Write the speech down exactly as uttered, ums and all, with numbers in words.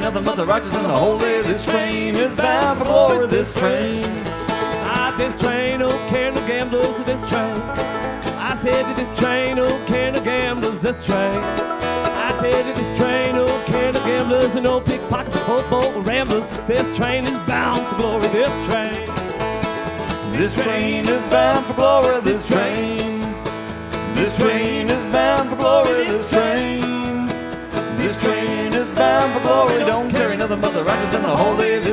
nothing but the righteous and the holy. This train is bound for glory, this train. Ah, this train don't carry no gamblers, this train. I said that this train don't carry no gamblers, this train. I said that this train don't carry no gamblers and no pickpockets or hobo or ramblers. This train is bound for glory, this train. This train is bound for glory, this train. This train is bound for glory, this train. This train is bound for glory, don't carry nothing but the righteous and the holy. This